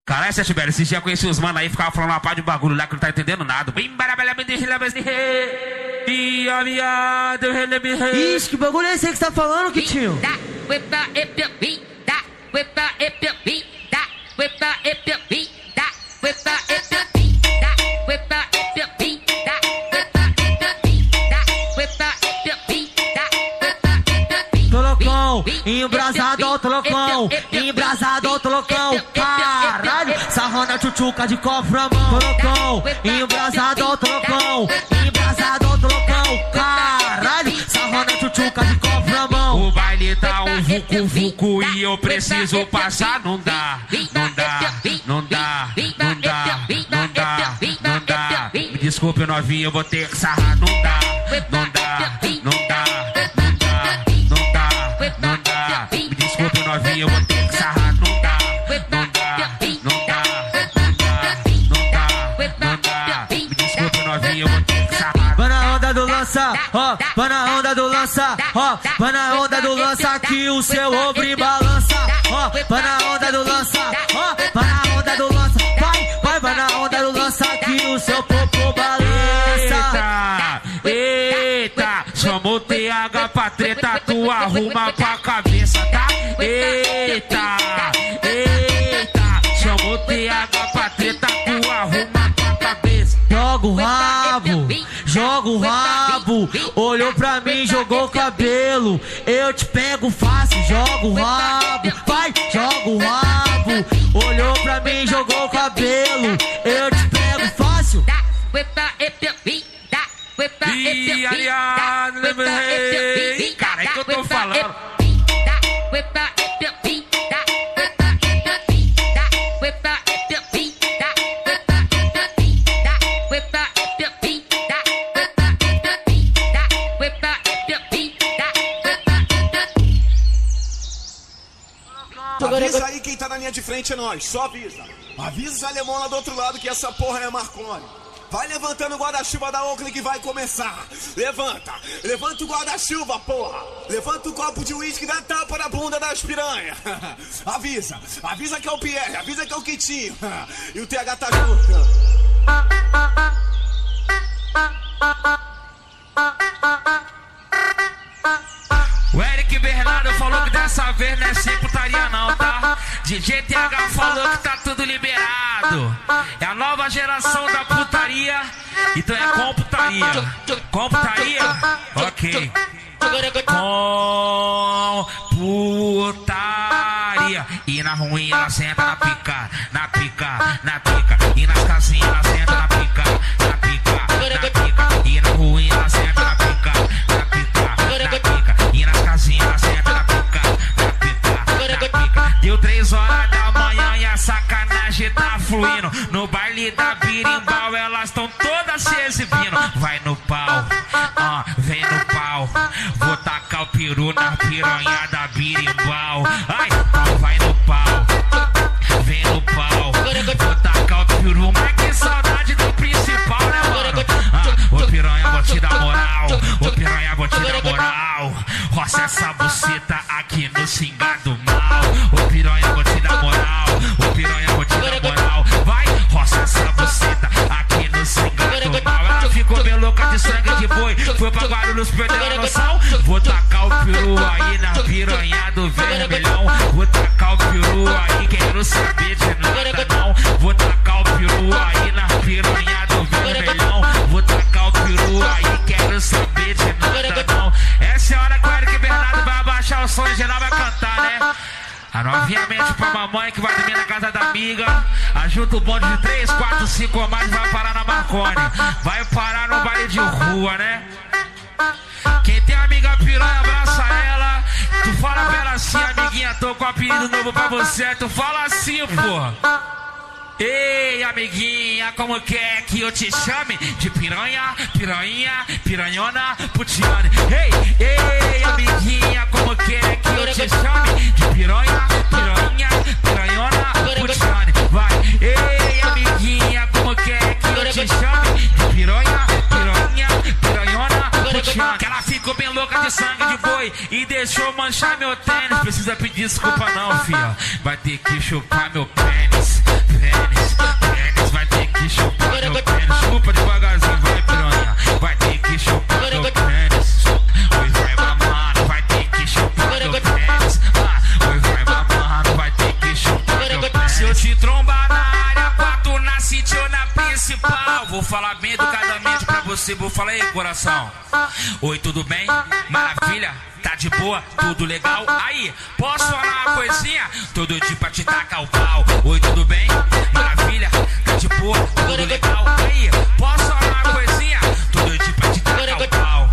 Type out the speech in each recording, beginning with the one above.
Caralho, você Tibério, esses dias eu conheci os manos aí, ficava falando uma pá de bagulho lá que não tá entendendo nada. Ixi, que bagulho é esse aí que você tá falando, Kitinho? Tolocão, embrasado ao tolocão, embrasado ao tolocão, caralho, sarrando a tchutchuca de cofre na mão. Tolocão, embrasado ao tolocão, embrasado ao tolocão, caralho, sarrando a tchutchuca de cofre na mão. O baile tá um vucu-vucu e eu preciso passar, não dá, não dá, não dá, não dá, não dá, não dá. Me desculpe, novinho, eu vou ter que sarrar, não dá, não dá, não dá. Me desculpe, novinho, eu vou ter que sarrar. Não dá, não dá, não dá, não dá, não dá. Me desculpe, novinho, eu vou ter que sarrar. Vai na onda do lança, ó, vai na onda do lança, ó, vai na onda do lança que o seu ombro balança, ó, vai na onda do lança, ó, vai na onda do lança, vai na onda do lança que o seu popô balança. Eita, chamou TH pra treta, tu arruma pra cabeça, tá? Eita, eita, chamou TH pra treta, tu arruma pra cabeça. Joga o rabo, olhou pra mim, jogou o cabelo. Eu te pego fácil, joga o rabo, vai, joga o rabo. Olhou pra mim, jogou o cabelo. Eu te pego fácil. Ih, aliado, cara, é que eu tô falando. Avisa aí quem tá na linha de frente é nós, só avisa. Avisa os alemão lá do outro lado que essa porra é Marconi. Vai levantando o guarda-chuva da Oakley que vai começar. Levanta, levanta o guarda-chuva, porra. Levanta o copo de uísque e dá tapa na bunda das piranha. Avisa, avisa que é o Pierre, avisa que é o Kitinho. E o TH tá junto. O Eric Bernardo falou que dessa vez não é sem putaria não, tá? DJ TH falou que tá tudo liberado. É a nova geração da putaria, então é computaria. Computaria? Ok. Computaria. E na ruim ela senta na pica, na pica, na pica. E nas casinhas ela senta na pica, na pica, na pica. E na ruim ela senta na pica, na pica, na pica. E nas casinhas ela senta na pica, na pica, na pica. Deu 3 horas da manhã e a sacanagem tá fluindo. No baile da birimbau elas tão todas se exibindo. Vai no pau, vem no pau. Vou tacar o peru na piranha da birimbau. Ai, vai no pau, vem no pau. Vou tacar o peru, mas que saudade do principal, né, mano? Ô piranha, vou te dar moral. Ô piranha, vou te dar moral. Roça essa buceta aqui no cingado mal. Ô piranha, vou te dar moral. Ô piranha, vou te dar moral. Vai, roça essa buceta aqui no cingado mal. Ela ficou bem louca de sangue de boi. Foi pra Guarulhos, perdeu a noção. Vou tacar o peru aí na piranha do vermelhão. Vou tacar o peru aí, quero saber de nada não. Vou tacar o peru aí na piranha do vermelhão. Vou tacar o peru aí, quero saber de nada não. Essa é a hora que o Eric Bernardo vai abaixar o som e geral vai cantar, né? A novinha mente pra mamãe que vai dormir na casa da amiga. Ajuda o bonde de 3, 4, 5 ou mais, vai parar na Marconi. Vai parar no baile de rua, né? Quem tem amiga piranha, abraça ela. Tu fala pra ela assim, amiguinha, tô com um apelido novo pra você. Tu fala assim, porra. Ei, amiguinha, como quer que eu te chame? De piranha, piranha, piranhona, putiane. Ei, amiguinha, como quer que eu te chame? De piranha, piranha, piranhona, putiane. Vai, ei, amiguinha, como quer que eu te chame? De piranha, piranha, piranhona, putiane. Que ela ficou bem louca de sangue de boi e deixou manchar meu tênis. Precisa pedir desculpa não, filha. Vai ter que chupar meu pênis. vou falar bem educadamente pra você, vou falar aí, coração. Oi, tudo bem? Maravilha? Tá de boa? Tudo legal? Aí, posso falar uma coisinha? Todo dia pra te tacar o pau. Oi, tudo bem? Maravilha? Tá de boa? Tudo legal? Aí, posso falar uma coisinha? Todo dia pra te tacar o pau.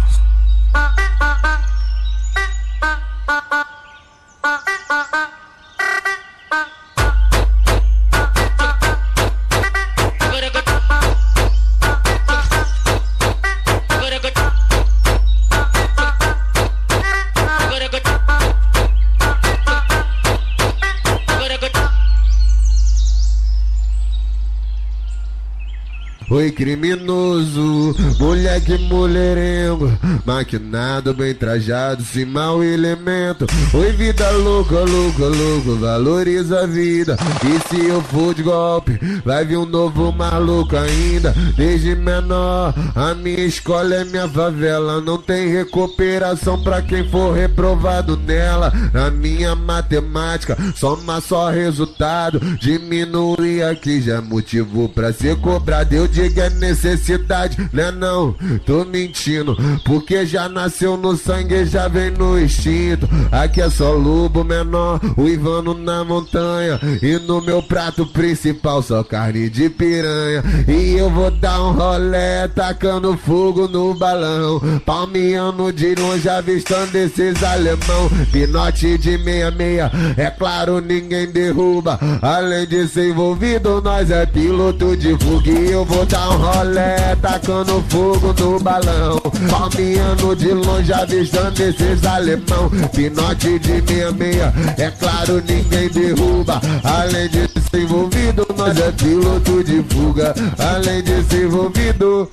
Oi, criminoso, moleque mulherengo, maquinado, bem trajado, sem mau elemento. Oi, vida louca, louca, louca, valoriza a vida. E se eu for de golpe, vai vir um novo maluco ainda. Desde menor, a minha escola é minha favela. Não tem recuperação pra quem for reprovado nela. Na minha matemática, soma só resultado. Diminuir aqui já é motivo pra ser cobrado. Eu digo é necessidade, né não? Tô mentindo, porque já nasceu no sangue, já vem no instinto. Aqui é só lobo menor, uivando na montanha. E no meu prato principal só carne de piranha. E eu vou dar um rolé, tacando fogo no balão, palmeando de longe, avistando esses alemão. Pinote de 66, é claro, ninguém derruba. Além de ser envolvido, nós é piloto de fuga. E eu vou dar um rolé, tacando fogo no balão, palmeando de longe, avistando esses alemão. Pinote de 66, é claro, ninguém derruba. Além de ser envolvido, nós é piloto de fuga. Além de ser envolvido,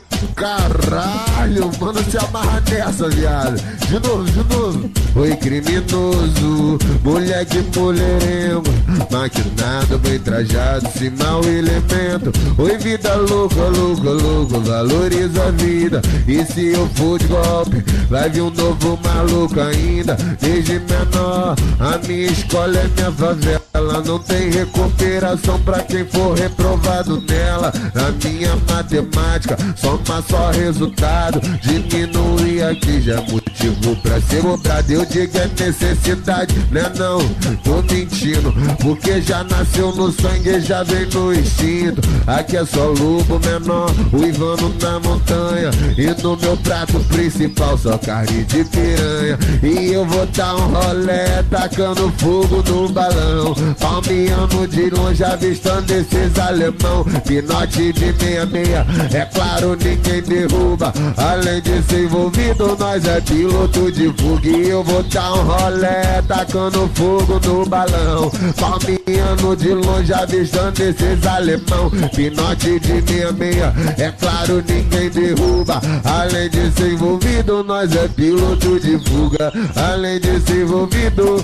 caralho, mano, se amarra nessa, viado. De novo. Oi, criminoso, moleque mulherengo, maquinado, bem trajado, sem mau elemento. Oi, vida louca, louca, louca, valoriza a vida. E se eu for de golpe, vai vir um novo maluco ainda. Desde menor, a minha escola é minha favela. Não tem recuperação pra quem for reprovado nela. Na minha matemática, soma só resultado. Diminuir aqui já é motivo pra ser cobrado. Eu digo é necessidade, né não? Tô mentindo, porque já nasceu no sangue, já vem no instinto. Aqui é só lobo menor, uivando na montanha. E no meu prato principal só carne de piranha. E eu vou dar um rolé, tacando fogo no balão, palmeando de longe, avistando esses alemão. Pinote de 66, é claro, ninguém derruba. Além de ser envolvido, nós é piloto de fuga. E eu vou dar um rolé, tacando fogo no balão, palmeando de longe, avistando esses alemão. Pinote de 66, é claro, ninguém derruba. Além de ser envolvido, nós é piloto de fuga. Além de ser envolvido.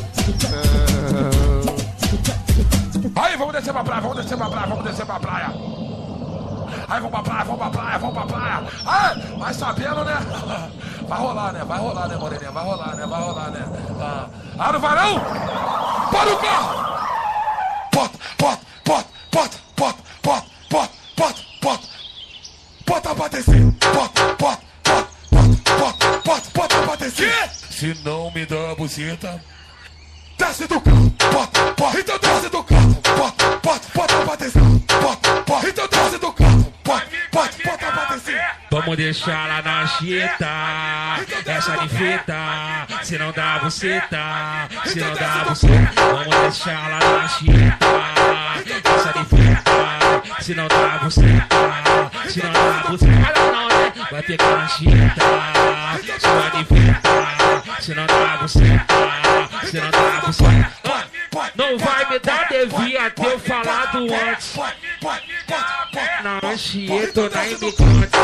Aí, vamos descer pra praia, vamos descer pra praia, vamos descer pra praia. Aí, vamos pra praia, vamos pra praia, vamos pra praia. Aí, vai sabendo, né? Vai rolar, né, moreninha? Vai rolar, né? Ah, não vai não? Para o carro! Bota pra descer. Bota pra descer. Se não me dá a buceta, desce do carro. Então desce do carro. Bota pra descer. Então desce do carro. Bota pra descer. Vamos deixar ela na chita, essa ninfeta, se não dá buceta, se não dá buceta. Vamos deixar ela na chita, essa ninfeta, se não dá buceta, se não dá buceta. Não, né? Vai pegar na chita, sua ninfeta, se não dá buceta, se não dá buceta. Não vai me dar, devia ter falado antes. Na Anchieta ou na Imigrantes,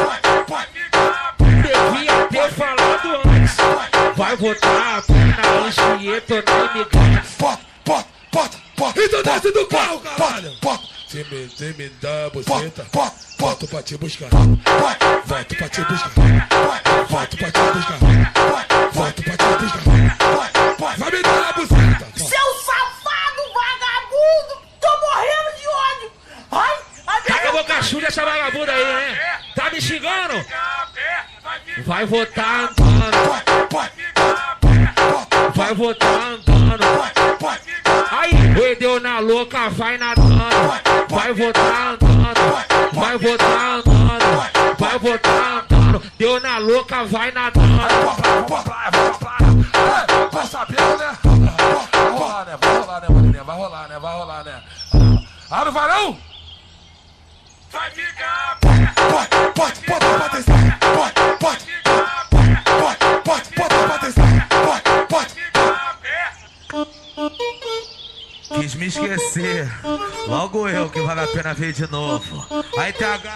devia ter falado antes. Vai votar na Anchieta ou na Imigrantes. Então desce do carro, caralho. Se me dá a buceta, volto pra te buscar. Volto pra te buscar. Volto pra te buscar. Volto pra te buscar. Vai me dar a buceta. Seu safado vagabundo! Tô morrendo de ódio! Ai, Taca a boca chuva essa vagabunda aí, né? Tá me xingando? Vai votar andando. Vai votar andando. Aí, oi, deu na louca, vai nadando. Vai votar andando. Vai votar andando. Vai votar andando. Deu na louca, vai nadando. Vamos pra praia. Tá sabendo, né? Vai rolar, né, Marininha? Vai rolar, né? Ah, não vai não? Vai ficar. Pode, bota atenção. Pode, bota atenção. Pode. Quis me esquecer. Logo eu que vale a pena ver de novo. Aí, TH.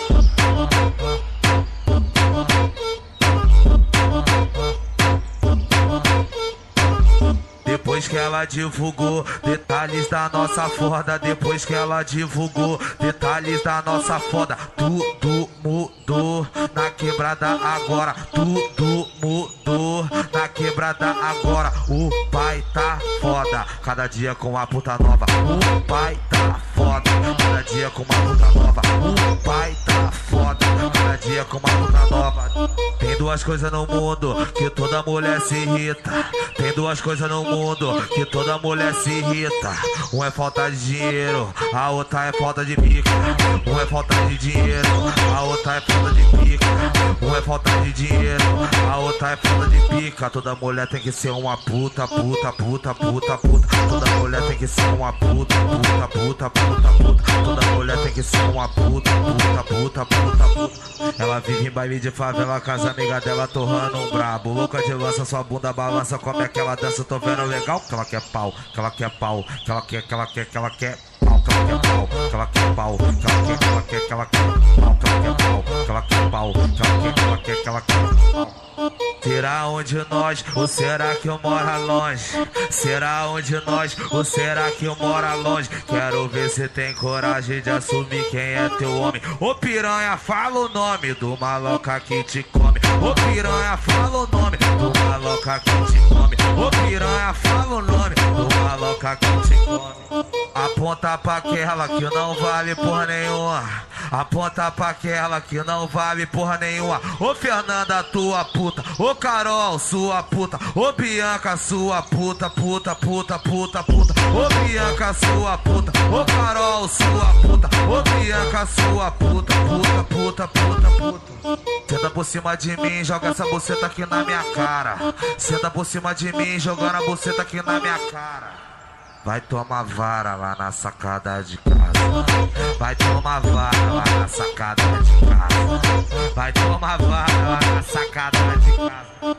Depois que ela divulgou detalhes da nossa foda, depois que ela divulgou detalhes da nossa foda, tudo mudou na quebrada agora, tudo mudou na quebrada agora. O pai tá foda, cada dia com uma puta nova. O pai tá foda, cada dia com uma puta nova. O pai tá foda, cada dia com uma puta nova. Tem duas coisas no mundo que toda mulher se irrita. Tem duas coisas no mundo que toda mulher se irrita. Um é falta de dinheiro, a outra é falta de pica. Um é falta de dinheiro, a outra é falta de pica. Um é falta de dinheiro, a outra é falta de pica. Toda mulher tem que ser uma puta. Toda mulher tem que ser uma puta. Toda mulher tem que ser uma puta. Ela vive em baile de favela, com as amigas dela torrando um brabo. Louca de lança, sua bunda balança, como é que ela dança, tô vendo legal. Que ela quer pau, que ela quer pau, que ela quer pau, que ela quer pau, que ela quer pau, que ela quer pau. Será onde nós, ou será que eu moro longe? Será onde nós, ou será que eu moro longe? Quero ver se tem coragem de assumir quem é teu homem. Ô piranha, fala o nome do maloca que te come. Ô piranha, fala o nome do maloca que te come. Ô piranha, fala o nome do maloca que te come. Aponta pra aquela que não vale porra nenhuma. Aponta pra aquela que não vale porra nenhuma. Ô Fernanda, tua puta. Ô Carol, sua puta. Ô Bianca, sua puta. Ô Bianca, sua puta. Ô Carol, sua puta. Ô Bianca, sua puta. Senta por cima de mim, joga essa buceta aqui na minha cara. Senta por cima de mim, jogando a buceta aqui na minha cara. Vai tomar vara lá na sacada de casa. Vai tomar vara lá na sacada de casa. Vai tomar vara lá na sacada de casa.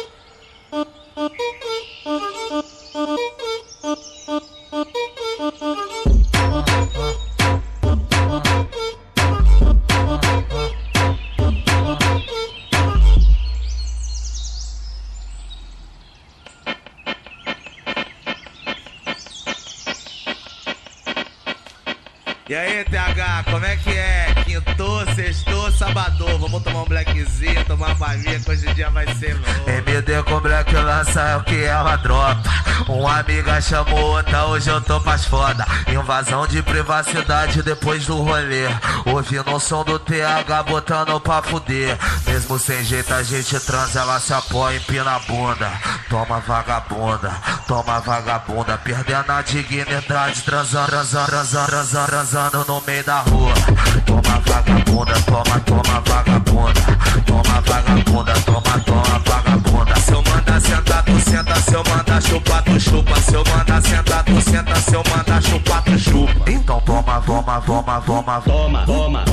E aí, TH, como é que é? Quintou, sextou, sabadou. Vamos tomar um blackzinho, tomar uma balinha, que hoje o dia vai ser louco. MD com black lança é o que ela dropa. Uma amiga chamou outra, hoje eu tô pras foda. Invasão de privacidade depois do rolê. Ouvindo o som do TH, botando pra fuder. Mesmo sem jeito a gente transa, ela se apoia e empina a bunda. Toma vagabunda, perdendo a dignidade, transando no meio da rua. Toma vagabunda, toma vagabunda. Toma vagabunda, toma vagabunda. Se eu mandar sentar, tu senta. Se eu mandar chupar, tu chupa. Se eu mandar sentar, tu senta. Se eu mandar chupar, tu chupa. Então toma vagabunda. Toma vagabunda.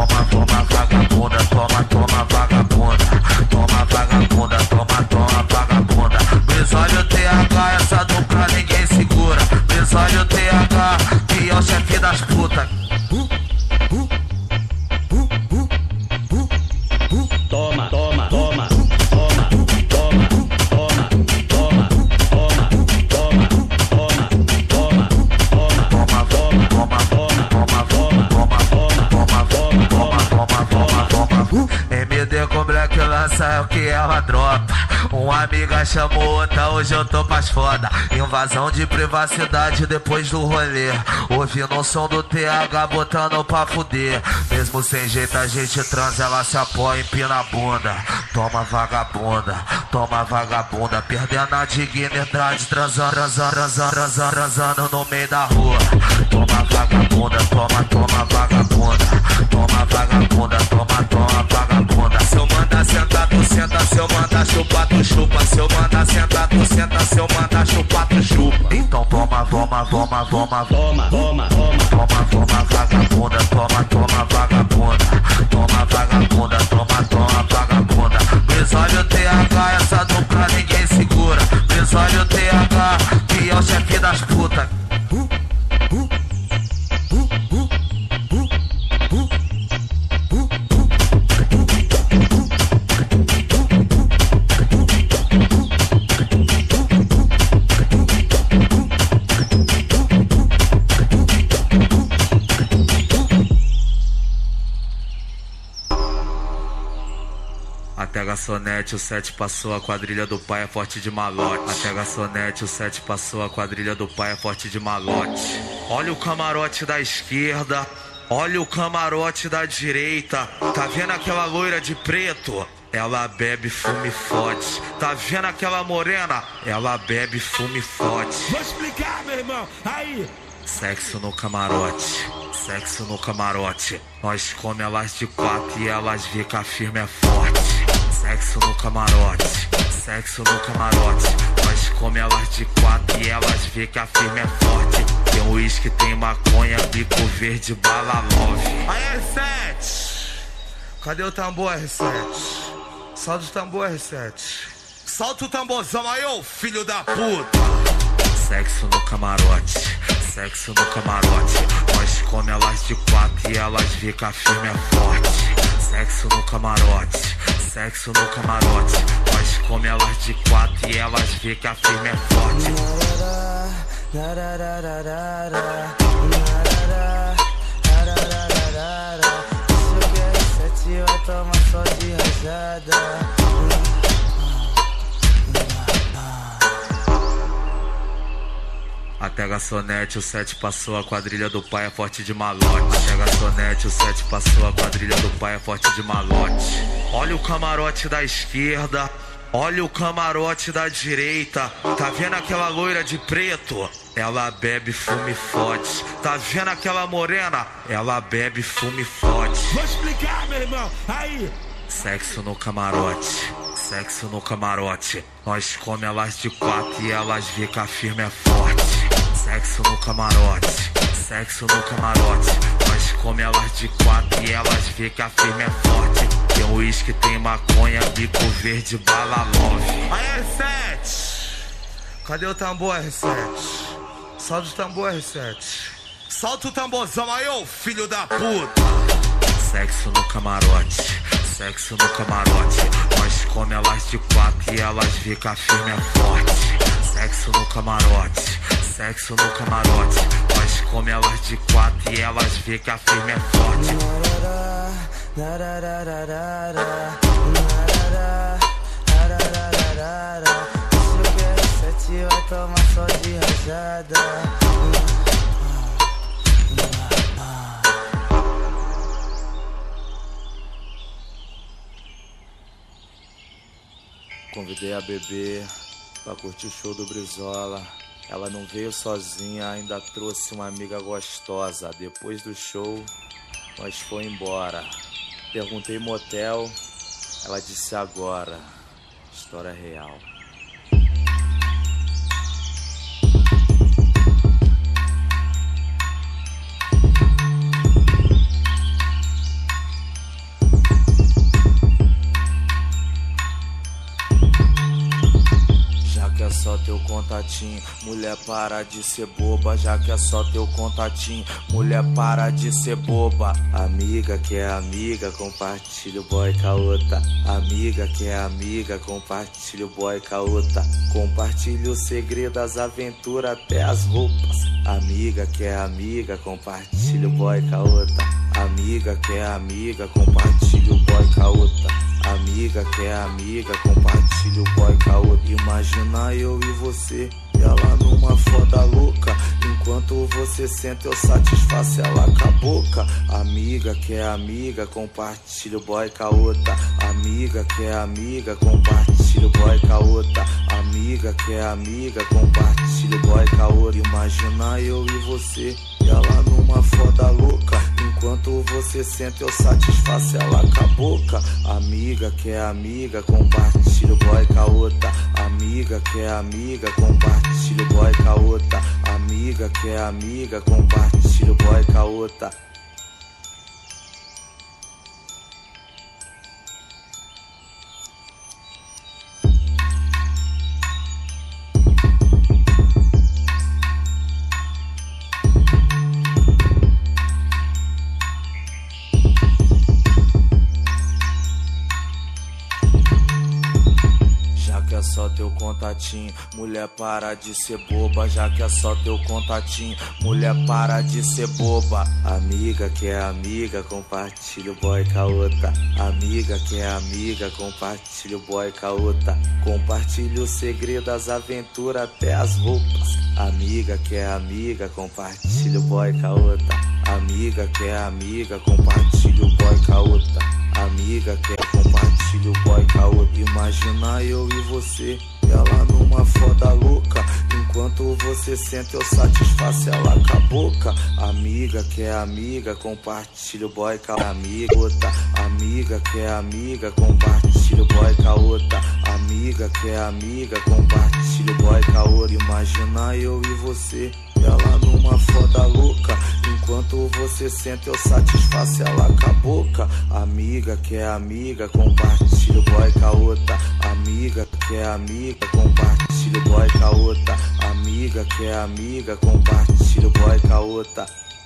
Toma vagabunda, toma vagabunda. Brisório TH, essa dupla ninguém segura. Brisório TH, que é o chefe das putas. Toma. MD com black lança é o que ela dropa. Uma amiga chamou outra, hoje eu tô pras foda. Invasão de privacidade depois do rolê. Ouvindo o som do TH botando pra fuder. Mesmo sem jeito a gente transa, ela se apoia e empina a bunda. Toma vagabunda, perdendo a dignidade, transando no meio da rua. Toma vagabunda, toma vagabunda, toma vagabunda, toma vagabunda. Se eu mandar sentar, tu senta, se eu mandar chupar, tu chupa. Se eu mandar sentar, tu senta, se eu mandar chupar, tu chupa. Então toma vagabunda, toma vagabunda, toma vagabunda, toma vagabunda. Brisório TH, essa dupla ninguém segura. Brisório TH, que é o chefe das putas. Até garçonete, o 7 passou, a quadrilha do pai é forte de malote. Até garçonete, o 7 passou, a quadrilha do pai é forte de malote. Olha o camarote da esquerda, olha o camarote da direita. Tá vendo aquela loira de preto? Ela bebe, fuma e fode. Tá vendo aquela morena? Ela bebe, fuma e fode. Vou explicar, meu irmão, aí. Sexo no camarote, sexo no camarote. Nós come elas de 4 e elas fica firme é forte. Sexo no camarote, sexo no camarote. Nós come elas de 4 e elas fica firme é forte. Tem uísque, tem maconha, bico verde, bala love. Aí R7, cadê o tambor R7? Solta o tambor R7. Solta o tamborzão aí, ô filho da puta. Sexo no camarote, sexo no camarote. Nós come elas de 4 e elas fica firme é forte. Sexo no camarote, sexo no camarote. Nós come elas de 4 e elas fica firme é forte. Isso que é 7 vai tomar só de rajada. Até garçonete, o 7 passou, a quadrilha do pai é forte de malote. Até garçonete, o 7 passou, a quadrilha do pai é forte de malote. Olha o camarote da esquerda, olha o camarote da direita. Tá vendo aquela loira de preto? Ela bebe, fuma e fode. Tá vendo aquela morena? Ela bebe, fuma e fode. Vou explicar, meu irmão, aí. Sexo no camarote, sexo no camarote. Nós come elas de 4 e elas fica firme é forte. Sexo no camarote, sexo no camarote. Nós come elas de 4 e elas fica firme é forte. Tem uísque, tem maconha, bico verde, bala love. Aí R7, cadê o tambor R7? Solta o tambor R7. Solta o tamborzão aí, ô filho da puta. Sexo no camarote, sexo no camarote. Nós come elas de 4 e elas fica firme é forte. Sexo no camarote, sexo no camarote. Nós come elas de 4 e elas fica firme é forte. Isso que é 7 vai tomar só de rajada. Convidei a bebê pra curtir o show do Brizola. Ela não veio sozinha, ainda trouxe uma amiga gostosa. Depois do show, nós foi embora. Perguntei motel, ela disse agora. História real. É só teu contatinho, mulher para de ser boba. Já que é só teu contatinho, mulher para de ser boba. Amiga que é amiga, compartilha o boy com a outra. Amiga que é amiga, compartilha o boy com a outra. Compartilha o segredo, as aventuras, até as roupas. Amiga que é amiga, compartilha o boy com a outra. Amiga que é amiga, compartilha o boy com a outra. amiga que é amiga, compartilha o boy com a outra. Imagina eu e você, ela numa foda louca, enquanto você senta eu satisfaço ela com a boca. Amiga que é amiga, compartilha o boy com a outra. Amiga que é amiga, compartilha o boy com a outra. Amiga que é amiga, compartilha o boy com a outra. Imagina eu e você, ela numa foda louca, enquanto você senta eu satisfaço ela com a boca. Amiga que é amiga, compartilha o boy com a outra. Amiga que é amiga, compartilha o boy com a outra. Amiga que é amiga, compartilha o boy com a outra. É só teu contatinho, mulher para de ser boba. Já que é só teu contatinho, mulher para de ser boba. Amiga que é amiga, compartilha o boy com a outra. Amiga que é amiga, compartilha o boy com a outra. Compartilha o segredo, as aventuras, até as roupas. Amiga que é amiga, compartilha o boy com a outra. Amiga que é amiga, compartilha o boy com a outra. Amiga que é compartilha o boy com a outra. Imagina eu e você, ela numa foda louca, enquanto você senta eu satisfaço ela com a boca. Amiga que é amiga, compartilha o boy com a amiga outra. Amiga que é amiga, compartilha o boy com a outra. Amiga que é amiga, compartilha o boy com a outra. Imagina eu e você, ela numa foda louca, enquanto você senta eu satisfaço ela com a boca. Amiga que é amiga, compartilha o boy com a outra. Amiga que é amiga, compartilha o boy com a outra. Amiga que é amiga, compartilha o boy com a outra.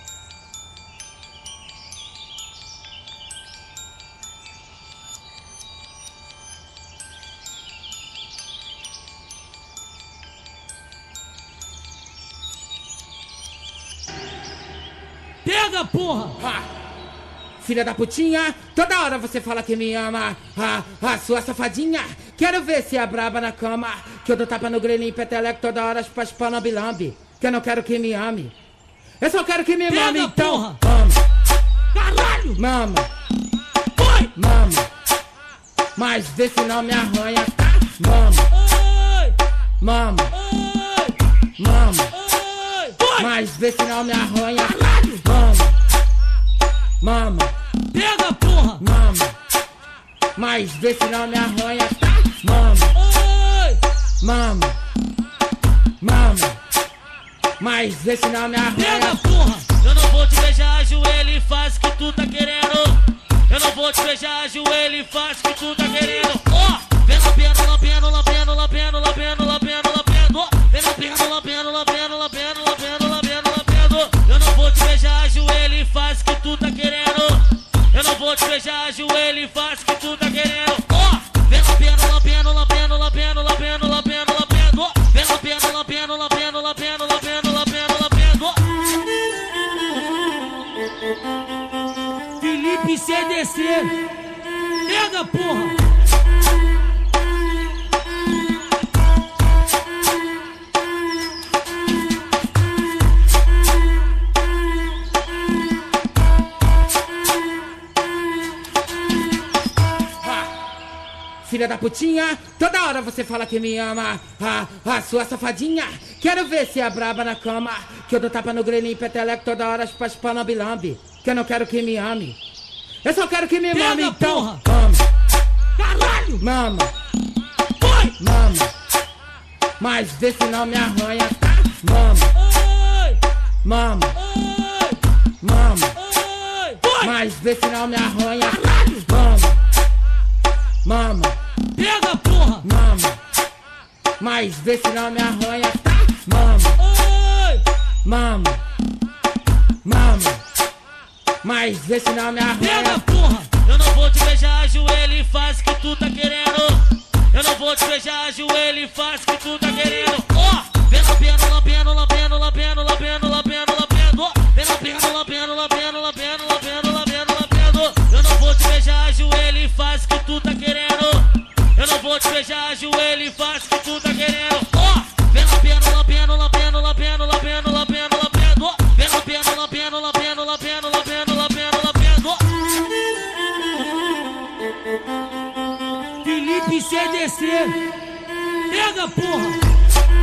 Pega, porra! Filha da putinha, toda hora você fala que me ama. Sua safadinha, quero ver se é braba na cama. Que eu dou tapa no grelhinho, peteleco, toda hora chupas pau no bilambe. Que eu não quero que me ame, eu só quero que me mame, então. Mama, caralho! Mama, oi! Mama, mas vê se não me arranha, tá? Mama, oi! Mama, oi! Mama, oi! Mas vê se não me arranha, caralho! Mama, pega, porra! Mama, mas vê se não me arranha, tá? Mama, oi! Mama, mama, mas vê se não me arranha. Pega, porra! Eu não vou te beijar, ajoelho e faz o que tu tá querendo. Eu não vou te beijar, ajoelho e faz o que tu tá querendo. Ó, vem lambendo, lambendo, lambendo, lambendo, lambendo, lambendo, lambendo. Vem lambendo, lambendo, lambendo, lambendo, lambendo, lambendo, lambendo. Eu não vou te beijar, ajoelho e faz o que tu tá querendo. Eu não vou te beijar, ajoelho e faz o que tu tá querendo. Ó, vem lambendo, lambendo, lambendo, lambendo, lambendo, lambendo, lambendo. Vem lambendo, lambendo, lambendo, lambendo, lambendo, lambendo, lambendo. Felipe CDC, pega, porra! Filha da putinha, toda hora você fala que me ama. Sua safadinha, quero ver se é braba na cama. Que eu dou tapa no grelhinho, peteleco, toda hora chupas pau no bilambe. Que eu não quero que me ame, eu só quero que me mame, então. Mama, caralho! Mama, oi! Mama, mas vê se não me arranha, tá? Mama, oi! Mama, oi! Mama, oi! Mas vê se não me arranha, caralho! Mama, pega, porra! Mama, mas vê se não me arranha, tá? Mama, oi! Mama, mama, mas vê se não me arranha. Pega, porra! Eu não vou te beijar, ajoelho e faz o que tu tá querendo. Eu não vou te beijar, ajoelho e faz o que tu tá querendo. Ó, vem lambendo, lambendo, lambendo, lambendo, lambendo, lambendo, lambendo. Vem lambendo, lambendo, lambendo, lambendo, lambendo, lambendo, lambendo. Eu não vou te beijar, ajoelho e faz o que tu tá querendo. baile fácil que tu tá querendo. Ó, vem lampendo, lampendo, lampendo, lampendo, lampendo, lampendo, lampendo. Vem lampendo, lampendo, lampendo, lampendo, lampendo, lampendo, lampendo. Felipe CDC. Pega, porra.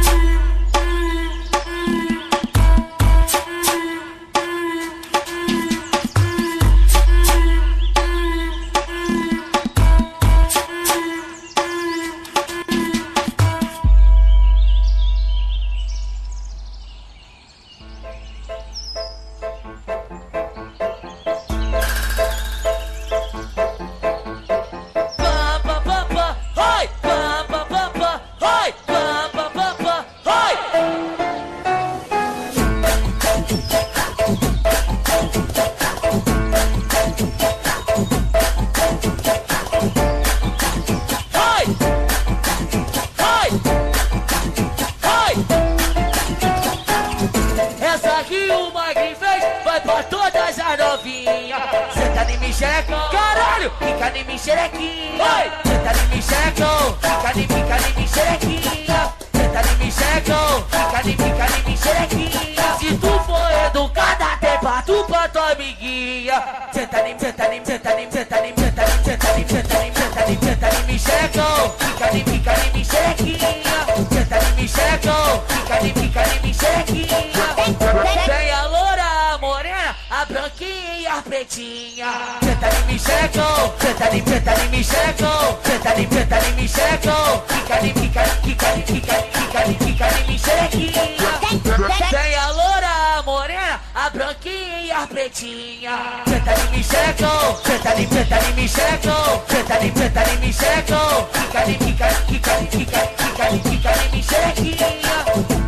Caralho, fica em mim xerequinha. Senta em mim xerecão, fica em mim xerequinha. Senta em mim xerecão, fica em mim xerequinha. Se tu for educada, até pra tu pra tua amiguinha. Senta em mim, senta em mim, senta em mim, senta em mim, senta em mim, senta em mim, senta em mim, senta em mim, senta em mim xerecão, fica em mim xerequinha. Senta em mim xerecão, fica em mim xerequinha. Vem a loura, a morena, a branquinha e a pretinha. Senta em mim xerecão, senta em mim xerecão, senta em mim xerecão, fica em mim xerequinha. Vem a loura, a morena, a branquinha e a pretinha. Senta em mim xerecão, senta em mim xerecão, senta em mim xerecão, fica em mim xerequinha.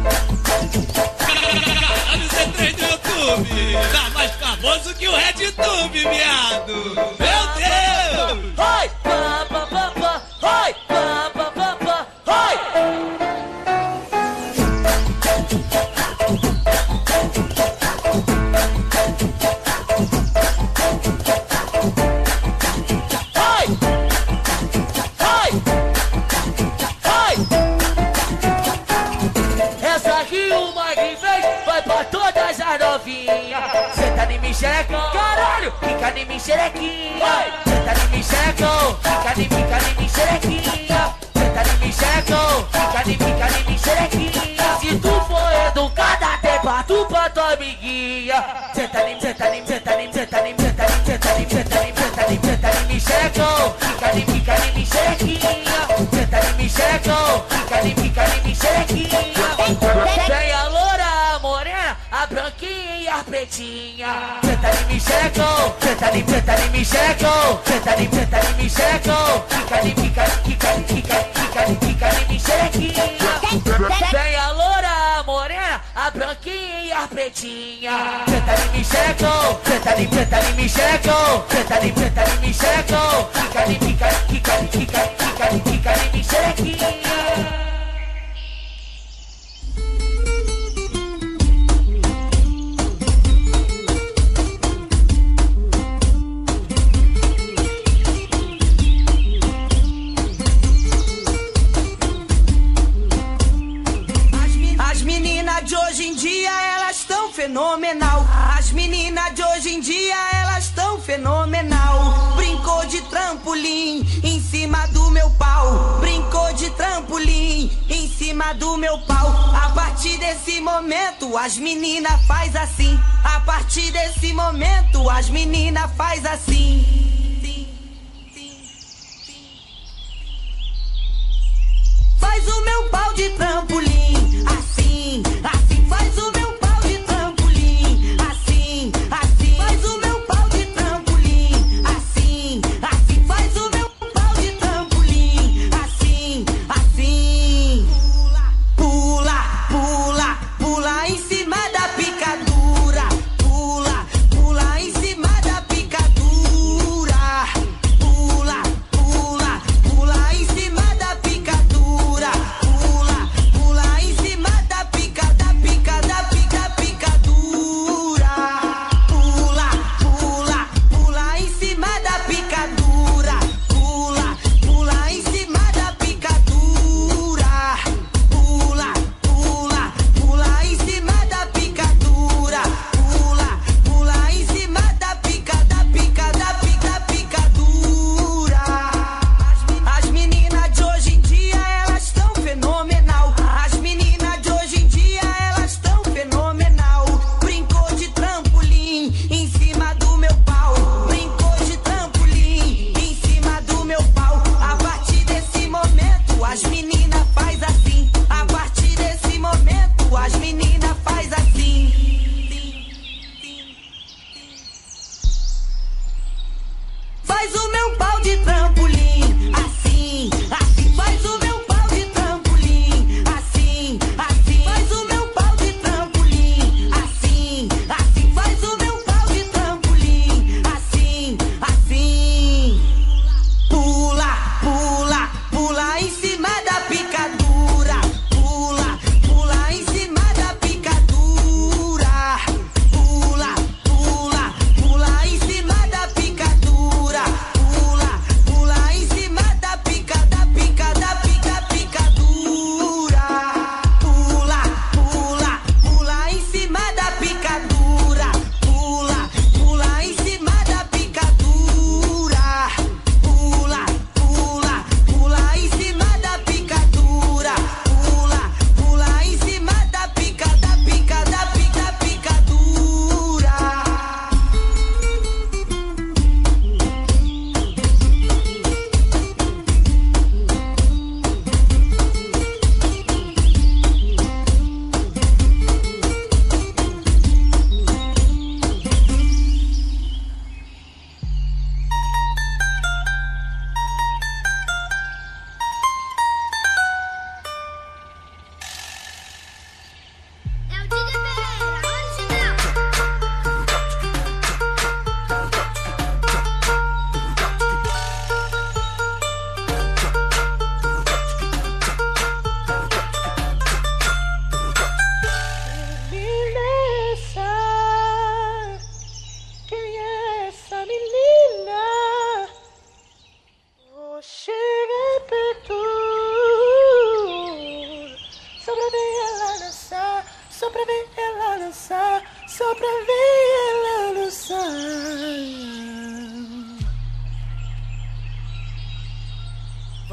No C3 do YouTube, tá mais famoso que o RedTube, viado. Meu Deus! Oi, pá, pá, pá, pá. Oi, pá, pá, pá, pá. Oi. Essa aqui o Magri fez, vai pra todas as novinhas. Senta em mim xerecão, caralho, fica em mim xerequinha. Senta em mim xerecão, fica em mim xerequinha. Senta em mim xerecão, fica em mim xerequinha. Se tu for educada, até pra tu pra tua amiguinha. Senta em mim, senta em mim, senta em mim, senta em mim, senta em mim, senta em mim, senta em mim, senta em mim, senta em mim xerecão, fica em mim xerequinha. Senta em mim xerecão, fica em mim xerequinha. Vem a loura, a morena, a branquinha e a pretinha. Senta em mim xerecão, senta em mim xerecão, senta em mim xerecão, fica em mim xerequinha. Vem a loura, a morena, a branquinha e a pretinha. Senta em mim xerecão, senta em mim xerecão, senta em mim xerecão, fica em mim xerequinha. De hoje em dia elas estão fenomenal. As meninas de hoje em dia elas estão fenomenal. Brincou de trampolim em cima do meu pau. Brincou de trampolim em cima do meu pau. A partir desse momento as meninas faz assim. A partir desse momento as meninas faz assim. Faz o meu pau de trampolim assim, assim. Faz o meu pau de trampolim assim, assim. Faz o meu pau de trampolim assim, assim. Faz o meu pau de trampolim assim, assim. Pula, pula, pula em cima da picadura. Pula, pula em cima da picadura. Pula, pula, pula em cima da picadura. Pula, pula em cima da picadura.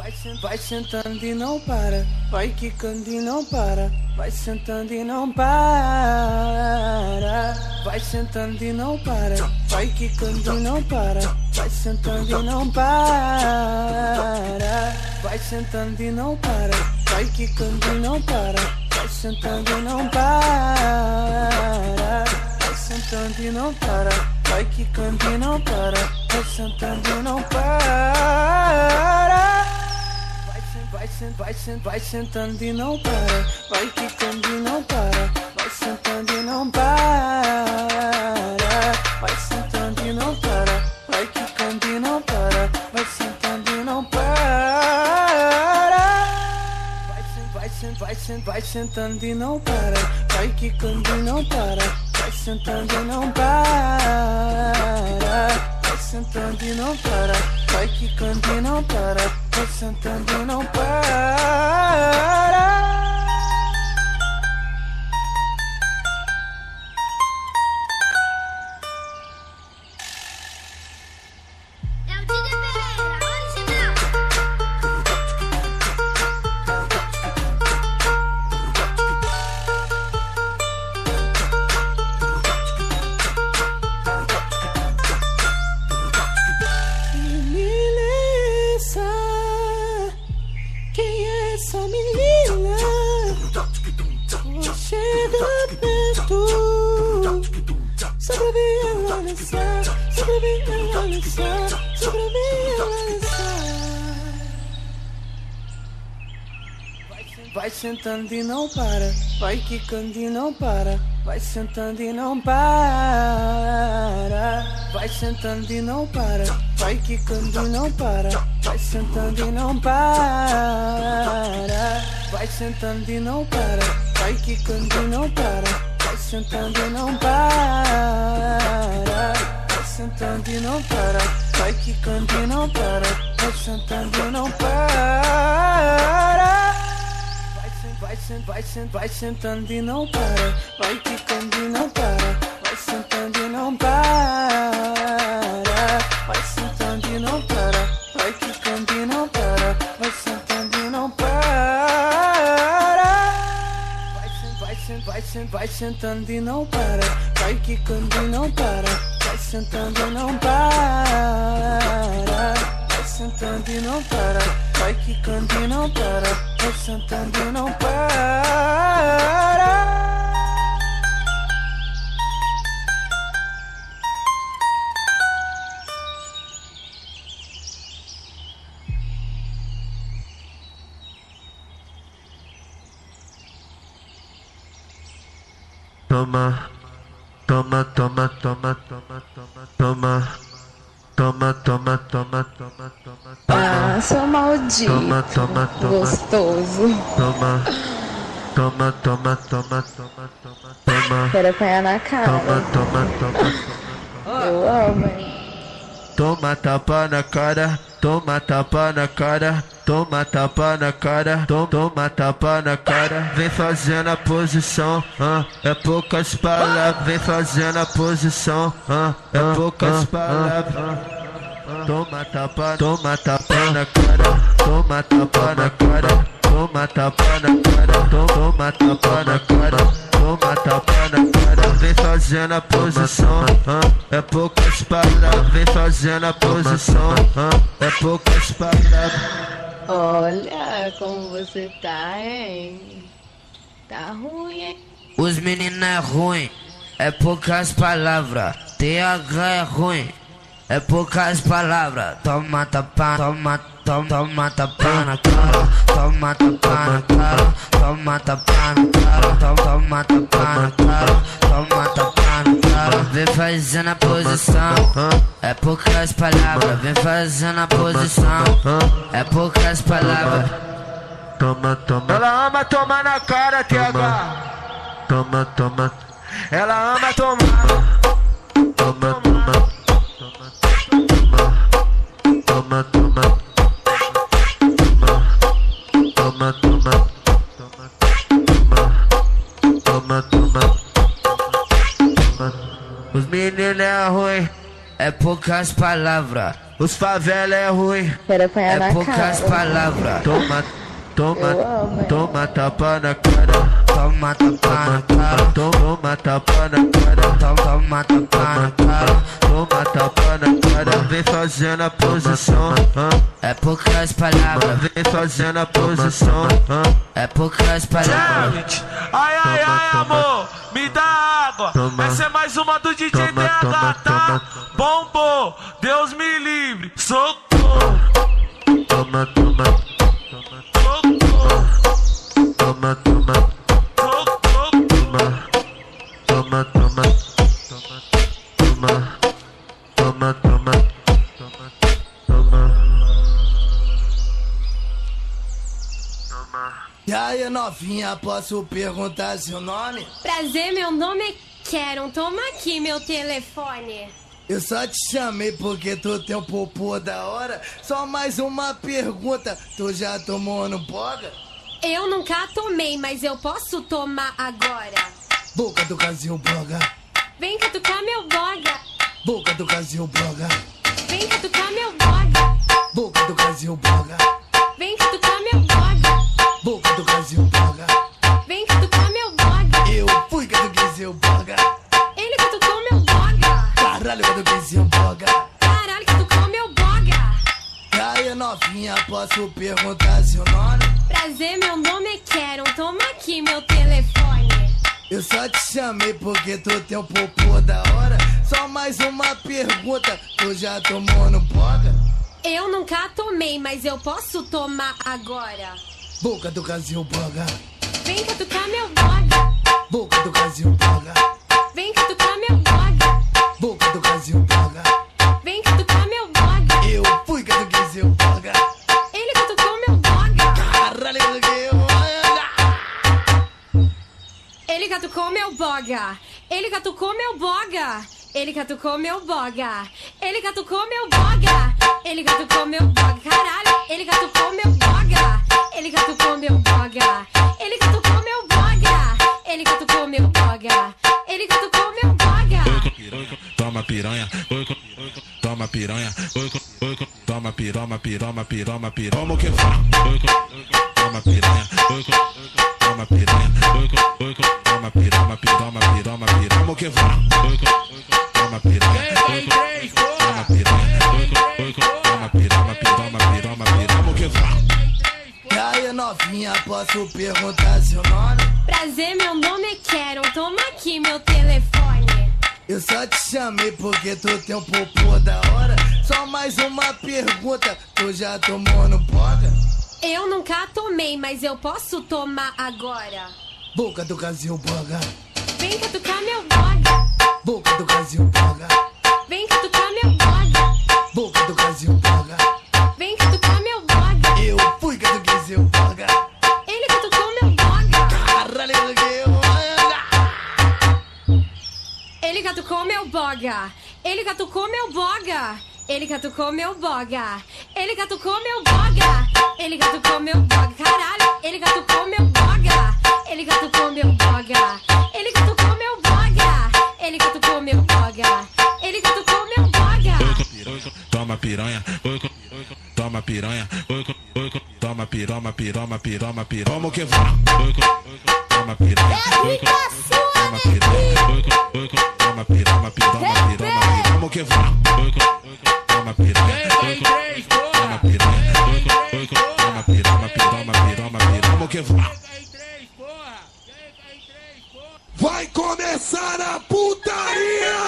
Vai sentando e não para, vai quicando e não para, vai sentando e não para, vai sentando e não para, vai quicando e não para, vai sentando e não para, vai sentando e não para, vai quicando e não para, vai sentando e não para, vai sentando e não para, vai quicando e não para, vai sentando e não para. Vai sentando e não para, vai quicando e não para, vai sentando e não para, vai sentando e não para, vai quicando e não para, vai sentando e não para, vai sentando e não para, vai quicando e não para, vai sentando e não para, vai sentando e não para, vai quicando e não para, vai sentando e não para. Vai sentando e não para, vai quicando e não para, vai sentando e não para, vai sentando e não para, vai quicando e não para, vai sentando e não para, vai sentando e não para, vai quicando e não para, vai sentando e não para, vai sentando e não para, vai quicando e não para, vai sentando e não para. Vai sentando e não para, vai quicando e não para, vai sentando e não para, vai sentando e não para, vai quicando e não para, vai sentando e não para. Vai sentando e não para, vai quicando e não para, vai sentando e não para, vai sentando e não para, vai quicando e não para, vai sentando e não para. Toma, toma, toma, toma, toma, toma, toma, toma, toma, toma, toma. Ah, seu maldito. Toma, toma, toma. Gostoso. Toma, toma, toma, toma, toma, toma, toma. Quero apanhar na cara. Toma, toma, toma, toma. Eu amo, hein? Toma tapa na cara, toma tapa na cara, toma tapa na cara, toma tapa na cara. Vem fazendo a posição, é poucas palavras. Vem fazendo a posição, é poucas palavras. Toma tapa na cara, toma tapa na cara, toma tapa na cara, toma tapa na cara, toma tapa na cara. Vem fazendo a posição, é poucas palavras. Vem fazendo a posição, é poucas palavras. Olha como você tá, hein? Tá ruim, hein? Os meninos é ruim, é poucas palavras. TH é ruim, é poucas palavras. Toma tapa, toma tapa na cara, toma tapa na cara, toma tapa na cara, toma tapa na cara, toma tapa na cara. Vem fazendo a posição, é poucas palavras. Vem fazendo a posição, é poucas palavras. Toma, toma. Ela ama tomar na cara, TH. Toma, toma. Ela ama tomar. Toma, toma. Toma, toma. Toma, toma. Toma, toma. Os meninos é ruim, é poucas palavras. Os favela é ruim, Quero apanhar na poucas cara. palavras. toma tapa na cara. Toma tapa na cara. Toma tapa na cara. Toma tapa na cara. Toma tapa na cara. Vem fazendo a posição. É poucas palavras. Vem fazendo a posição. É poucas palavras. Ai, ai, ai, amor, me dá água. Essa é mais uma do DJ DH, tá? Bombou, Deus me livre, socorro. Toma, toma, socorro. Toma, toma, socorro. Toma, toma, toma, toma, toma, toma. E aí, novinha, posso perguntar seu nome? Prazer, meu nome é Karen. Toma aqui meu telefone. Eu só te chamei porque tu tem um popô da hora. Só mais uma pergunta, tu já tomou no boga? Eu nunca tomei, mas eu posso tomar agora. Boca do Brasil boga. Vem catucar meu boga. Boca do Brasil boga. Vem catucar meu boga. Boca do Brasil boga. Vem catucar meu boga. Boca do Brasil boga. Vem catucar meu boga. Eu fui catuquei boga. Ele catucou meu boga. Caralho, catuquei boga. Caralho, catucou meu boga. E aí, novinha, posso perguntar seu nome? Prazer, meu nome é Karen. Toma aqui meu telefone. Eu só te chamei porque tu tem um popô da hora. Só mais uma pergunta, tu já tomou no boga? Eu nunca tomei, mas eu posso tomar agora. Boca do Brasil boga. Vem catucar meu boga. Boca do Brasil boga. Vem catucar meu boga. Boca do Brasil boga. Vem catucar meu boga. Eu fui catuquei boga. Ele catucou meu boga. Caralho, catuquei boga. Ele catucou meu boga. Ele catucou meu boga. Ele catucou meu boga. Ele catucou meu boga. Ele catucou meu boga. Caralho, ele catucou meu boga. Ele catucou meu boga. Ele catucou meu boga. Ele catucou meu boga. Ele catucou meu boga. Toma piranha, toma piranha, toma piroma, piroma, piroma, piroma. Como que vai? Toma piranha, toma piranha, toma piroma, piroma, piroma, piroma. Como que vai? Toma piranha, toma piranha, toma piroma, piroma, piroma, piroma. Como que vai? E aí, novinha, posso perguntar seu nome? Prazer, meu nome é Karen. Toma aqui meu telefone. Eu só te chamei porque tu tem um popô da hora. Só mais uma pergunta, tu já tomou no boga? Eu nunca tomei, mas eu posso tomar agora. Boca do Brasil boga. Vem catucar meu boga. Boca do Brasil boga. Vem catucar meu boga. Boca do Brasil boga. Vem catucar meu boga. Eu fui catuquei boga. Ele catucou meu boga. Caralho, catuquei boga. Ele catucou meu boga. Ele catucou meu boga. Ele catucou meu boga. Ele catucou meu boga. Ele catucou meu boga. Caralho, ele catucou meu boga. Ele catucou meu boga. Ele catucou meu boga. Ele catucou meu boga. Ele catucou meu boga. Toma piranha, toma piranha, toma piroma, piroma, piroma, piroma. Como que vai? Toma piranha, toma piranha, toma piroma, piroma, piroma, piroma. Como que vai? Toma piranha, toma piranha, toma piroma, piroma, piroma, piroma. Como que vai? Vai começar a putaria!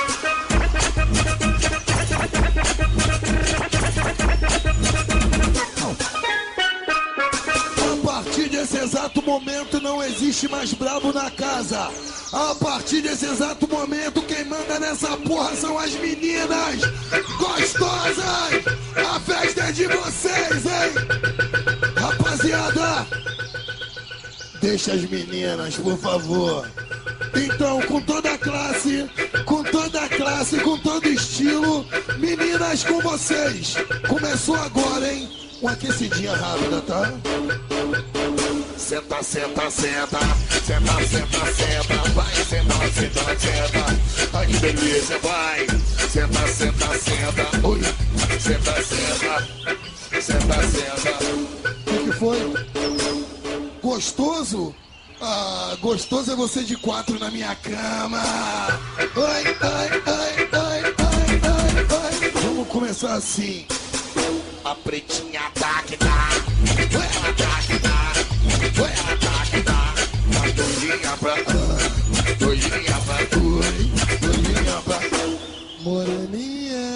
A partir desse exato momento não existe mais brabo na casa. A partir desse exato momento quem manda nessa porra são as meninas gostosas. A festa é de vocês, hein? Rapaziada, deixa as meninas, por favor. Então, com toda a classe, com todo estilo, meninas com vocês. Começou agora, hein? Uma aquecidinha rápida, tá? Senta, senta, senta. Senta, senta, senta. Vai, senta, senta, senta. Ai, que beleza, vai. Senta, senta, senta. Oi. Senta, senta. Senta, senta. O que foi? Gostoso? Ah, gostoso é você de 4 na minha cama. Ai, ai, ai, ai, ai, ai, ai. Vamos começar assim. A pretinha tá que tá. Ela tá que tá. Ela tá que tá. A doidinha pra. Doidinha pra. Doidinha pra. Moreninha.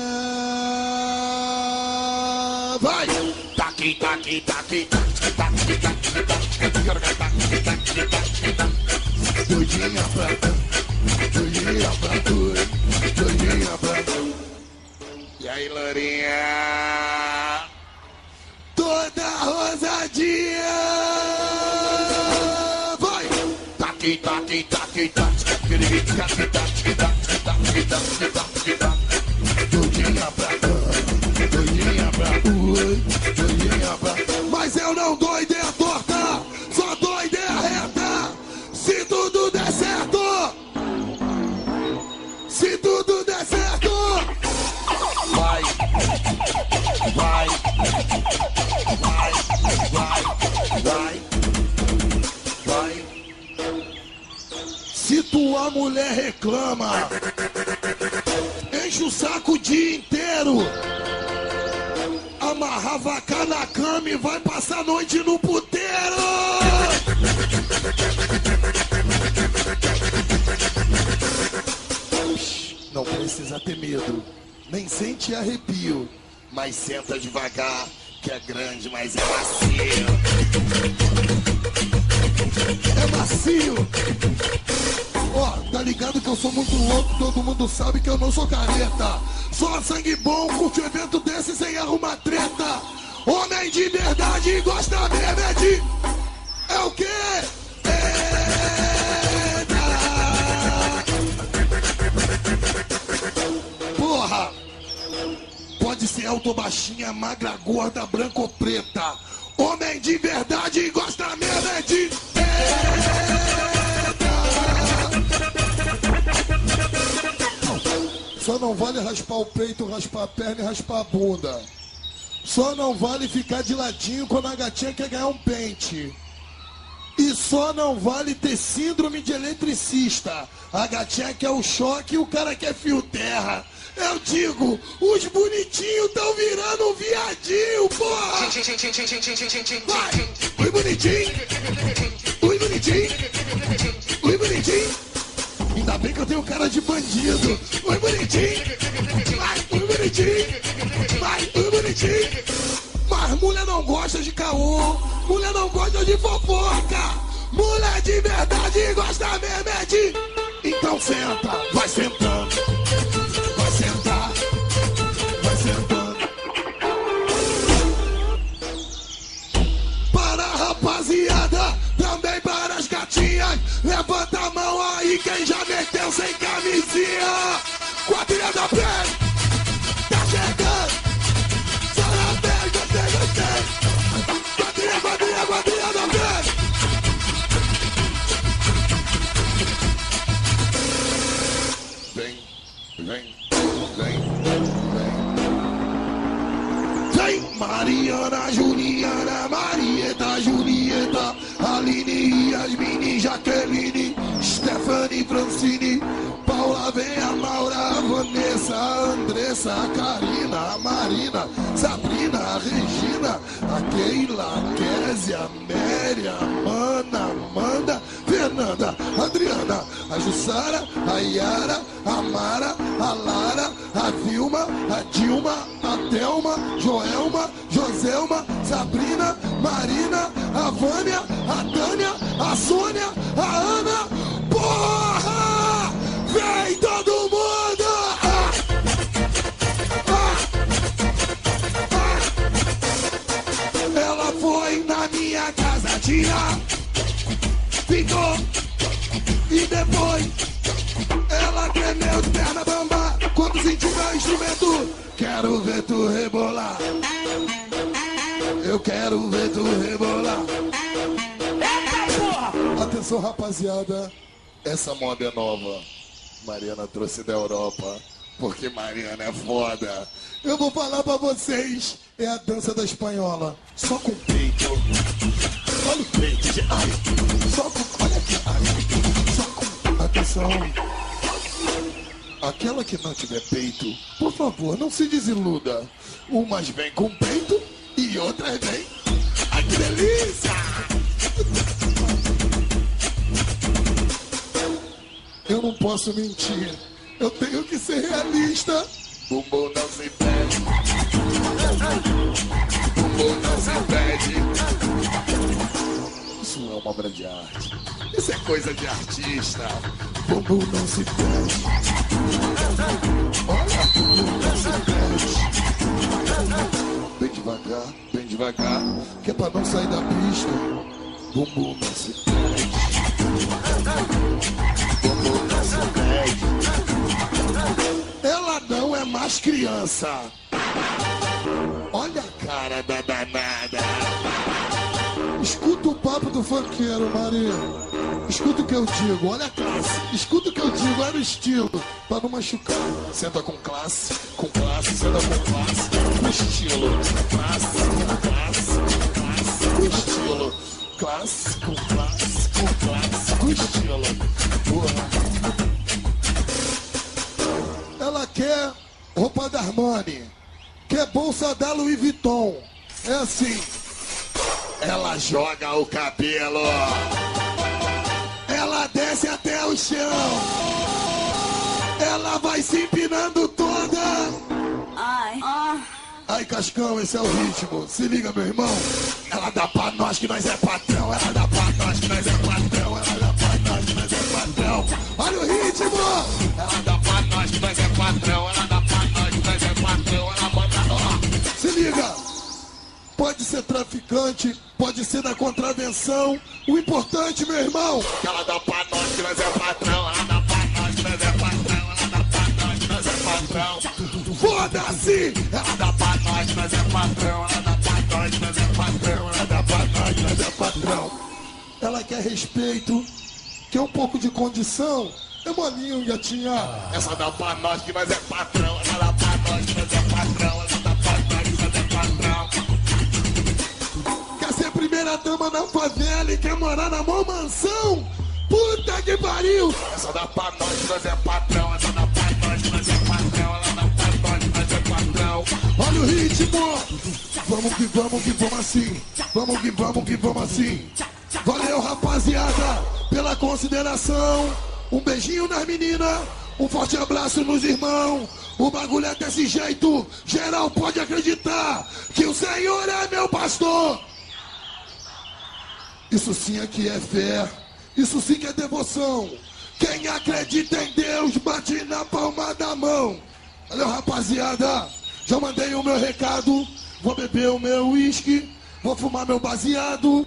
Vai! Tá aqui, tá aqui, tá aqui. Tá aqui, tá aqui, tá aqui. Doidinha pra. Doidinha pra. Doidinha pra. E aí, Lourinha? Toda rosadinha. Vai! Tá aqui, tá aqui, tá aqui, tá aqui, tá aqui, tá aqui, tá aqui, tá aqui, tá aqui, tá aqui, tá aqui. Doidinha pra. Doidinha pra. Doidinha pra. Mas eu não dou ideia torta, só dou ideia reta. Se tudo der certo. Se tudo der certo. Vai, vai, vai, vai, vai, vai. Se tua mulher reclama, enche o saco o dia inteiro, amarra a vaca na cama e vai passar a noite no puteiro. Não precisa ter medo, nem sente arrepio, Mas senta devagar, que é grande, mas é macio. É macio. Ó, tá ligado que eu sou muito louco, todo mundo sabe que eu não sou careta. Só sangue bom, curte um evento desse sem arrumar treta. Homem de verdade gosta mesmo é de... É o quê? Porra! Pode ser alto ou baixinha, magra, gorda, branca ou preta. Homem de verdade gosta mesmo é de... Só não vale raspar o peito, raspar a perna e raspar a bunda. Só não vale ficar de ladinho quando a gatinha quer ganhar um pente. E só não vale ter síndrome de eletricista. A gatinha quer o choque e o cara quer fio terra. Eu digo, os bonitinhos tão virando um viadinho, porra! Vai! Oi, bonitinho! Oi, bonitinho! Oi, bonitinho! Ainda bem que eu tenho cara de bandido. Oi, bonitinho! Vai! Oi, bonitinho! Vai! Oi, bonitinho! Mas mulher não gosta de caô, mulher não gosta de fofoca. Mulher de verdade gosta mesmo é de... Então senta, vai sentando. Vai sentar, vai sentando. Para a rapaziada, também para as gatinhas. Levanta a mão aí quem já meteu sem camisinha. Quadrilha da pele, tá chegando. Só na pele, gostei, gostei. Quadrilha, quadrilha, quadrilha da pele. Vem, vem. Vem, Mariana, Juliana, Marieta, Julieta, Aline, Yasmine, Jaqueline, Stephanie, Francine, Paula, vem a Maura, a Vanessa, a Andressa, a Karina, a Marina, Sabrina, a Regina, a Keila, a Kézia, a Mary, a Mana, Amanda, Fernanda, a Adriana, a Jussara, a Yara, a Mara, a Lara, a Vilma, a Dilma, a Thelma, Joelma, Joselma, Sabrina, Marina, a Vânia, a Tânia, a Sônia, a Ana. Porra! Vem todo mundo! Ela foi na minha casa tirar, ficou, e depois ela tremeu de perna bamba quando sentiu meu instrumento. Quero ver tu rebolar, eu quero ver tu rebolar. Eita porra! Atenção rapaziada, essa moda é nova, Mariana trouxe da Europa. porque Mariana é foda. Eu vou falar pra vocês, é a dança da espanhola. Só com peito. Olha o peito, ai. Só com, olha aqui, ai. Só com, atenção. Aquela que não tiver peito, por favor, não se desiluda. Umas vem com peito e outras vem. Ai, que delícia! Eu não posso mentir, eu tenho que ser realista. Bumbum não se pede. Bumbum não se pede. Isso não é uma obra de arte. Isso é coisa de artista. Bumbum não se pede. Olha, bumbum não se pede. Bem devagar, que é pra não sair da pista. Bumbum não se pede. Bumbum não se pede. Ela não é mais criança. Olha a cara da danada. Escuta o papo do funkeiro, Maria. Escuta o que eu digo, olha a classe. Escuta o que eu digo, olha o estilo. Pra não machucar. Senta com classe, senta com classe, com estilo. Classe, com classe, com estilo. Classe, com classe, com classe, com estilo. Porra. Ela quer roupa da Armani, quer bolsa da Louis Vuitton. É assim. Ela joga o cabelo, ela desce até o chão, ela vai se empinando toda. Ai, Cascão, esse é o ritmo. Se liga, meu irmão. Ela dá pra nós que nós é patrão, ela dá pra nós que nós é patrão, ela dá pra nós que nós é patrão. Olha o ritmo. Ela dá pra nós que nós é patrão, ela dá pra nós que nós é patrão, ela bota nós. Se liga. Pode ser traficante, pode ser da contravenção. O importante, meu irmão, que ela dá pra nós que nós é patrão, ela dá pra nós que nós é patrão, ela dá pra nós que nós é patrão. Foda-se! Ela dá pra nós que nós é patrão, ela dá pra nós que nós é patrão, ela dá pra nós que nós é patrão. Ela quer respeito, quer um pouco de condição. É molinho, gatinha. Essa dá pra nós que nós é patrão, ela dá pra nós que nós é patrão, ela dá pra nós que nós é patrão. Quer ser primeira dama na favela e quer morar na mó mansão? Puta que pariu! Essa dá pra nós que nós é patrão, essa dá pra nós que nós é patrão, ela dá pra nós que nós é patrão. Olha o ritmo! Vamos que vamos assim, vamos que vamos assim. Valeu, rapaziada, pela consideração. Um beijinho nas meninas, um forte abraço nos irmãos. O bagulho é desse jeito, geral pode acreditar que o Senhor é meu pastor. Isso sim é que é fé, isso sim que é devoção. Quem acredita em Deus, bate na palma da mão. Valeu, rapaziada, já mandei o meu recado. Vou beber o meu uísque, vou fumar meu baseado.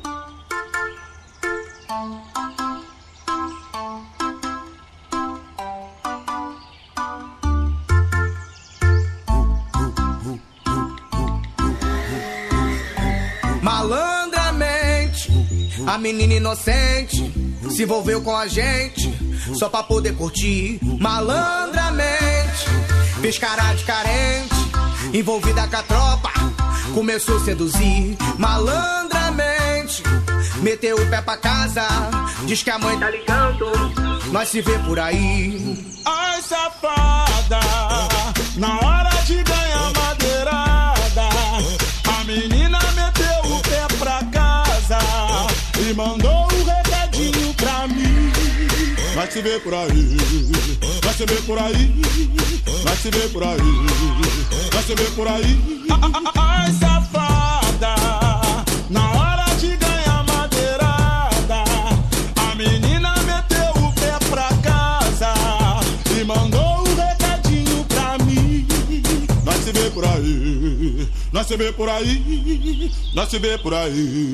Malandramente, a menina inocente se envolveu com a gente só pra poder curtir. Malandramente, fez cara de carente, envolvida com a tropa, começou a seduzir. Malandramente, meteu o pé pra casa, diz que a mãe tá ligando, nós se vê por aí. Ai, safada, na hora de ganhar madeirada, a menina meteu o pé pra casa e mandou um recadinho pra mim. Vai se ver por aí, vai se ver por aí, vai se ver por aí, vai se ver por aí. Ai, safada, na hora de ganhar madeirada, a menina meteu o pé pra casa e mandou um recadinho pra mim. Nós se vê por aí, nós se vê por aí, nós se vê por aí.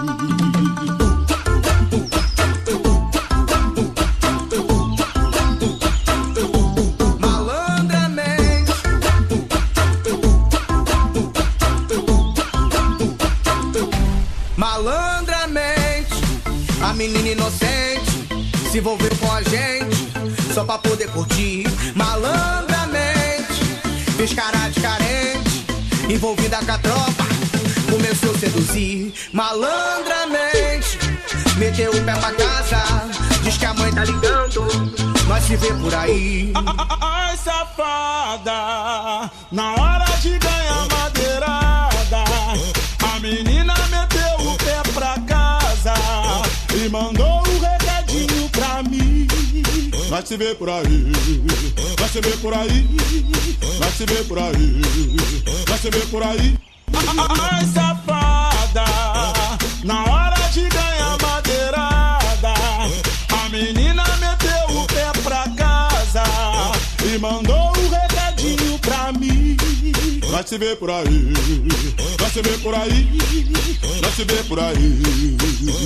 Malandramente, a menina inocente se envolveu com a gente só pra poder curtir. Malandramente, fez cara de carente, envolvida com a tropa, começou a seduzir malandramente. Meteu o pé pra casa, diz que a mãe tá ligando, nós se vê por aí. Ai, safada, na hora de ganhar madeirada, a menina meteu o pé pra casa e mandou um recadinho pra mim. Nós se vê por aí, nós se vê por aí, nós se vê por aí, nós se vê por aí. Ai, safada, na hora de ganhar madeirada, a menina meteu o pé pra casa e mandou um recadinho pra mim. Nós se vê por aí, nós se vê por aí, nós se vê por aí.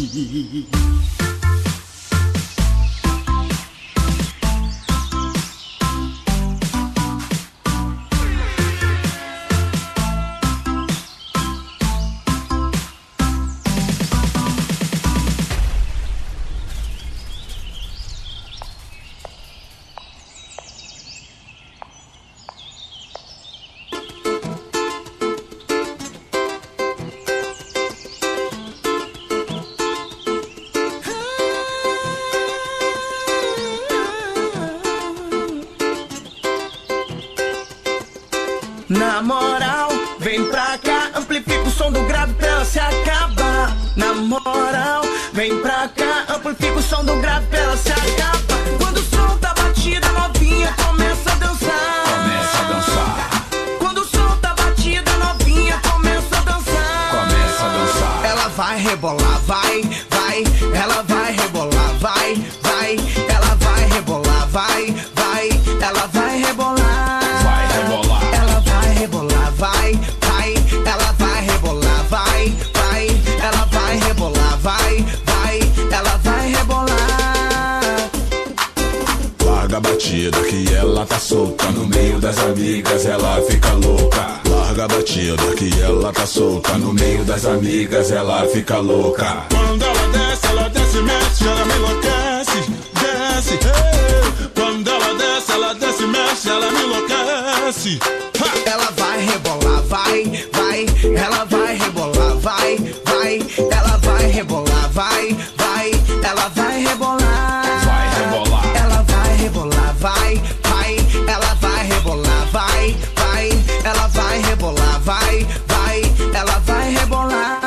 Na moral, vem pra cá, amplifica o som do grave pra ela se acabar. Na moral, vem pra cá, amplifica o som do grave pra ela se acabar. Quando o som tá batida, novinha começa a dançar. Começa a dançar. Quando o som tá batida, novinha começa a dançar. Começa a dançar. Ela vai rebolar, vai, vai. Ela vai rebolar, vai, vai. Ela vai rebolar, vai, vai. Ela vai rebolar. Vai rebolar. Ela vai rebolar, vai, vai. Ela vai rebolar, vai, vai. Ela vai rebolar, vai, vai. Ela vai rebolar. Larga a batida que ela tá solta. No meio das amigas ela fica louca. Larga a batida que ela tá solta. No meio das amigas ela fica louca. Quando ela desce, mexe, ela me enlouquece. Desce, hey. Quando ela desce, mexe, ela me enlouquece. Ha. Ela vai rebolar, vai, vai. Ela vai rebolar, vai, vai. Ela vai rebolar, vai, vai. Ela vai rebolar. Vai rebolar. Ela vai rebolar, vai, vai. Ela vai rebolar, vai, vai. Ela vai rebolar, vai, vai. Ela vai rebolar.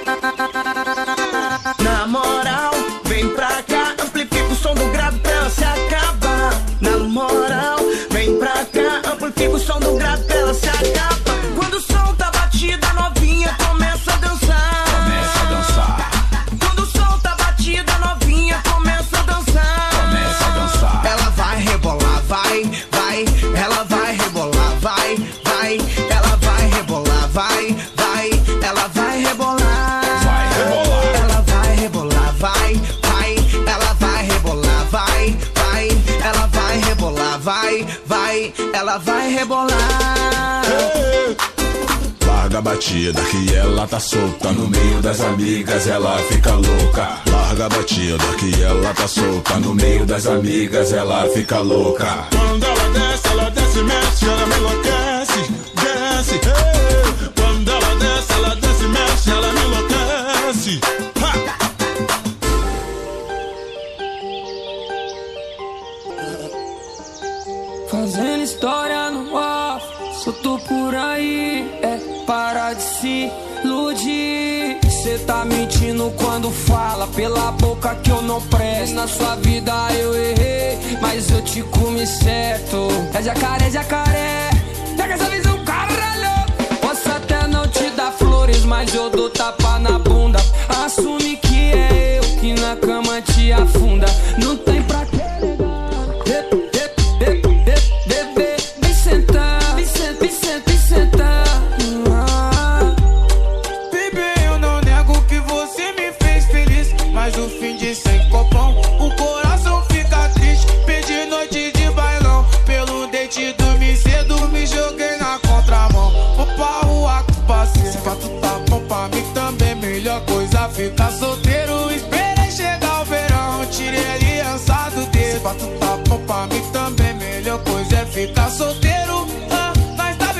Na moral, vem pra cá, amplifica o som do grave pra ela se acabar. Na moral, vem pra cá, amplifica o som do grave pra ela se acabar. Quando o som tá batida, novinha começa a dançar. Começa a dançar. Quando o som tá batida, novinha começa a dançar. Começa a dançar. Ela vai rebolar, vai, vai. Ela vai rebolar, vai, vai. Ela vai rebolar, vai, vai. Ela vai rebolar. Vai rebolar. Ela vai rebolar, vai, vai. Ela vai rebolar, vai, vai. Ela vai rebolar, vai, vai. Ela vai rebolar. Larga a batida que ela tá solta. No meio das amigas ela fica louca. Larga a batida que ela tá solta. No meio das amigas ela fica louca. Quando ela desce, mexe, ela me enlouquece. Desce, hey. Quando ela desce, mexe, ela me enlouquece. Ha. Fazendo história no off, só tô por aí, para de se iludir. Cê tá mentindo quando fala pela boca que eu não presto. Na sua vida eu errei, mas eu te comi certo. É jacaré, jacaré, pega essa visão, caralho. Posso até não te dar flores, mas eu dou tapa na bunda. Assume que é eu que na cama te afunda. Não tem pra que negar. Vem sentar, vem sentar, vem sentar, vem sentar. Baby, eu não nego que você me fez feliz, mas no fim de 100 copão o coração fica triste. Perdi noite de bailão, pelo dente dormi cedo, me joguei na contramão. Vou pra rua com parceiro, se fato tá bom pra mim também, melhor coisa ficar solteiro. Esperei chegar o verão, tirei a aliança do dedo. Se fato tá bom pra mim também, melhor coisa é ficar solteiro. Nós tá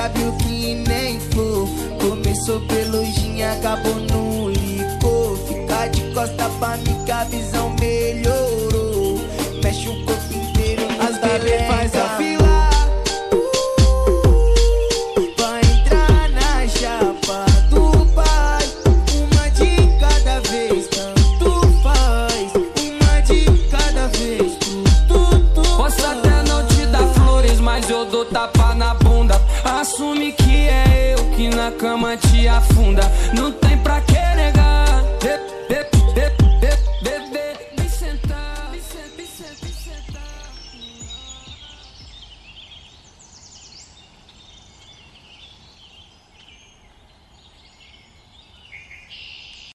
sabe o que nem for. Começou pelo gin, acabou no licor. Fica de costa pra mim que a visão melhorou. Mexe o corpo inteiro, as bebê faz a fila. Vai entrar na chapa do pai. Uma de cada vez, tanto faz. Uma de cada vez, Posso até não te dar flores, mas eu dou tapa na bunda. Assume que é eu que na cama te afunda. Não tem pra que negar.